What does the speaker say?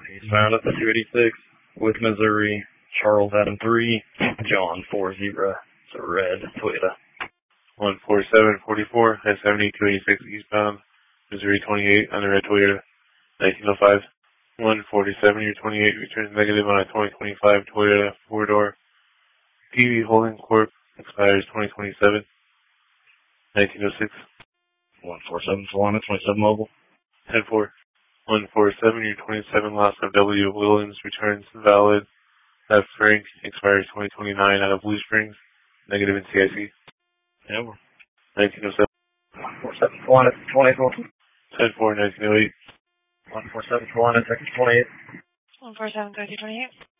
Eastbound up to 286 with Missouri, Charles Adam 3, John 40. It's a red Toyota. 14744 at 7286 eastbound, Missouri 28 on the red Toyota, 1905. 147, your 28 returns negative on a 2025 Toyota 4-door. PV Holding Corp. Expires 2027. 1906. 147 Solana 27 mobile. 10-4. 147, your 27 loss of W. Williams returns valid. F. Frank expires 2029 out of Blue Springs. Negative in CIC. Yeah, 1907. 147 Solana 24. 10-4, 1908. 147 Solana 28. 147 3028.